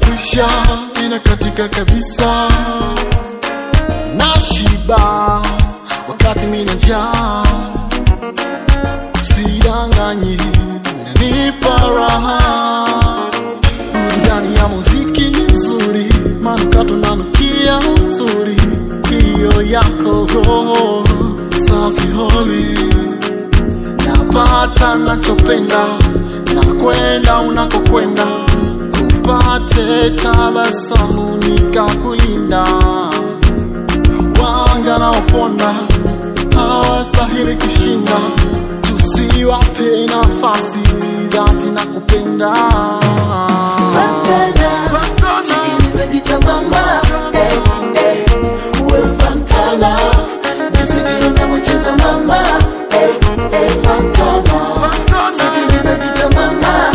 inakwisha, inakatika kabisa. Nashiba wakati mina njaa, sidanganyi inanipa raha. Burudani ya muziki nzuri, manukato nanukia nzuri, hiyo yako roho safi holi. Napata nachopenda, nakwenda unakokwenda, kupate tabasamu nikakulinda. Wanga na waponda hawastahili kushinda, tusiwape nafasi dhati na kupenda. Fantana, sikiliza gita mama, uwe Fantana, jinsi vile unavyocheza mama, Fantana, sikiliza gita mama,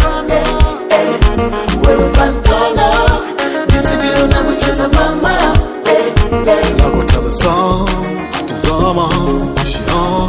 uwe Fantana, jinsi vile unavyocheza mama, Nakutabasa, tazama, ishia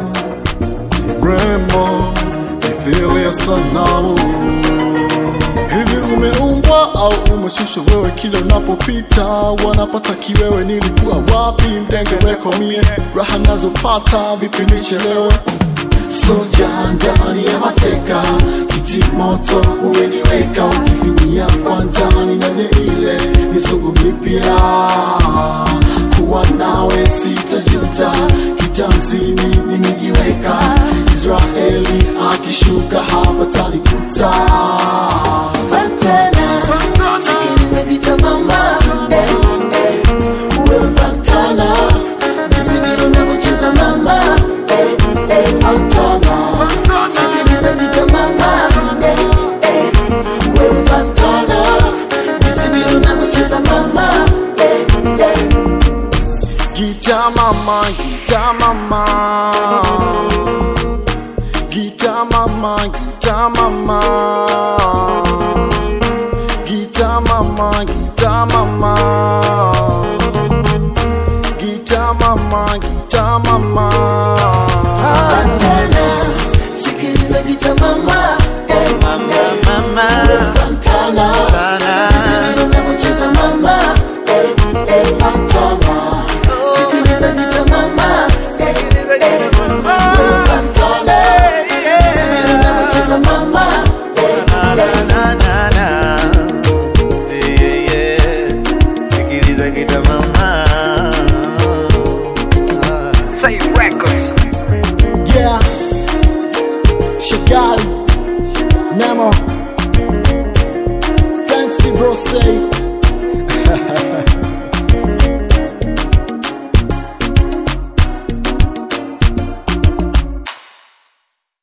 mrembo, mithili ya sanamu. Hivi umeumbwa au umeshushwa wewe? Kila unapopita wanapata kiwewe. Nilikuwa wapi mdengereko mie? Raha nazopata vipi nichelewe? soja ndani ya mateka, kiti moto umeniweka, ukifinia kwa ndani na ile misugu mipya. Kuwa nawe sitajuta, kitanzini nimejiweka, Israeli akishuka hapa tanikuta. Fantana, sikiliza gita mama, uwe Fantana, jinsi vile unavyocheza mama, Fantana, sikiliza gita mama, uwe Fantana, jinsi vile unavyocheza mama, Gita mama, gita mama, gita mama, gita mama, gita mama, gita mama, gita mama, gita mama. Fantana, sikiliza gita mama, uwe Fantana, jinsi vile unavyocheza mama, Fantana, sikiliza gita mama, uwe Fantana, jinsi vile unavyocheza mama, Sikiliza gita mama. Say records.